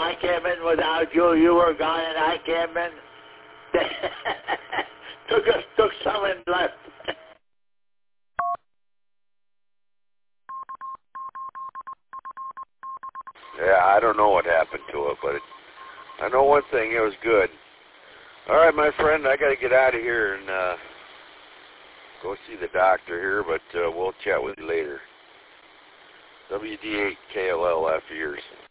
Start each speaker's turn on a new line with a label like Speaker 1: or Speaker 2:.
Speaker 1: I came in without you. You were gone, and I came in. took some and left.
Speaker 2: Yeah, I don't know what happened to it, but I know one thing, it was good. All right, my friend, I got to get out of here and go see the doctor here, but we'll chat with you later. WD8KLL after yours.